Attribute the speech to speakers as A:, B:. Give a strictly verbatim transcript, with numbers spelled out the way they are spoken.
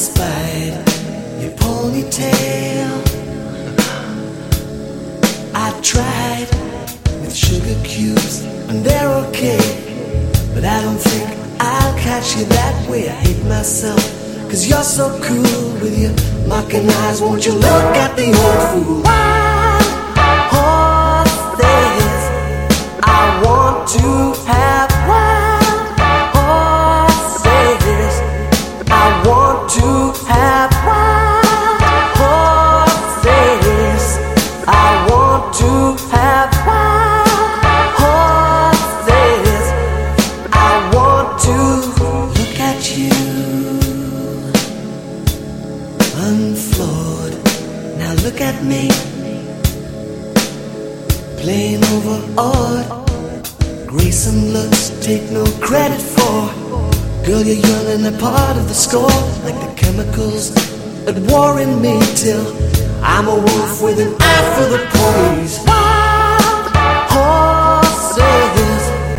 A: spied your ponytail. I tried with sugar cubes and they're okay, but I don't think I'll catch you that way. I hate myself, cause you're so cool with your mocking eyes. Won't you look at the old fool? Wild horses, I want to have wild horses. I want to have wild horses. I want to have wild horses. I want to look at you unfloored. Now look at me, plain overawed. Grace and looks take no credit for. Girl, you're young and a part of the score, like the chemicals at war in me, till I'm a wolf with an eye for the ponies.